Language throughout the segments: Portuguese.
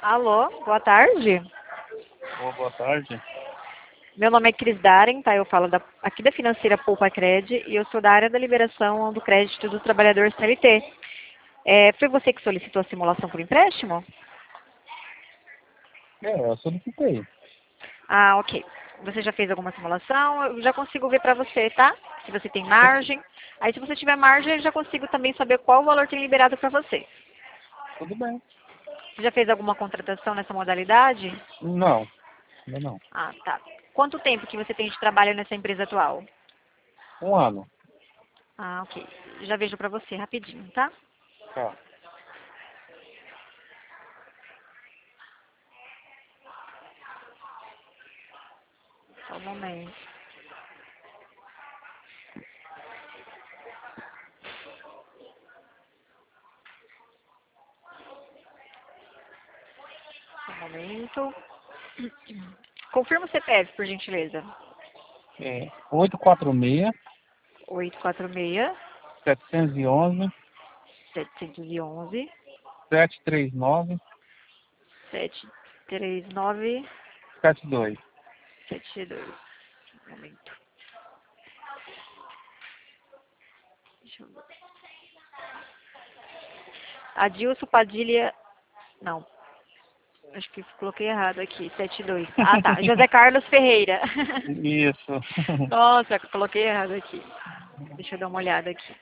Alô, boa tarde. Boa tarde. Meu nome é Cris Daren, tá? Eu falo aqui da financeira Poupa Cred e eu sou da área da liberação do crédito do trabalhador CLT. Foi você que solicitou a simulação por empréstimo? Eu solicitei. Ah, ok. Você já fez alguma simulação? Eu já consigo ver para você, tá? Se você tem margem. Aí, se você tiver margem, eu já consigo também saber qual valor tem liberado para você. Tudo bem. Você já fez alguma contratação nessa modalidade? Não, ainda não. Ah, tá. Quanto tempo que você tem de trabalho nessa empresa atual? Um ano. Ah, ok. Já vejo para você rapidinho, tá? Tá. Só um momento. Só um momento. Confirma o CPF, por gentileza. 846 846 711 711 739 739 72. 72. Um momento. Deixa eu ver. Adilson Padilha. Não, acho que coloquei errado aqui. 72. Ah, tá. José Carlos Ferreira. Isso. Nossa, coloquei errado aqui. Deixa eu dar uma olhada aqui.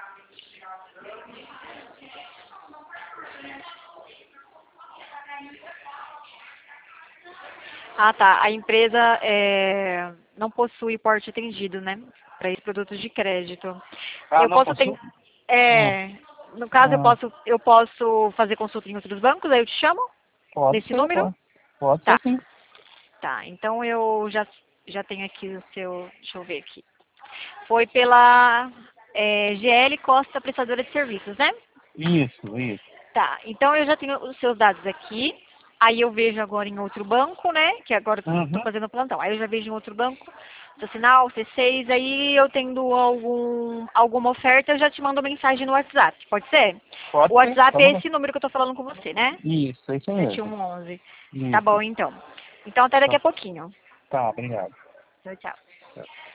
Ah, tá. A empresa não possui porte atendido, né? Para esses produtos de crédito. Ah, Eu não posso posso? ter. No caso, Ah, eu posso fazer consulta em outros bancos, aí eu te chamo? pode Nesse ser, número? pode. Pode ser Tá. sim. Tá. Então eu já tenho aqui o seu. Deixa eu ver aqui. Foi pela GL Costa Prestadora de Serviços, né? Isso. Tá, então eu já tenho os seus dados aqui. Aí eu vejo agora em outro banco, né? Que agora eu estou Uhum. fazendo plantão. Aí eu já vejo em outro banco, seu sinal, C6, aí eu tendo alguma oferta, eu já te mando mensagem no WhatsApp. Pode ser? Pode O ser, WhatsApp pode é mandar. esse número que eu estou falando com você, né? Isso, é isso mesmo. 7111. Tá Isso. bom, então. Então até daqui Tá, a pouquinho. tá, obrigado. Tchau, tchau.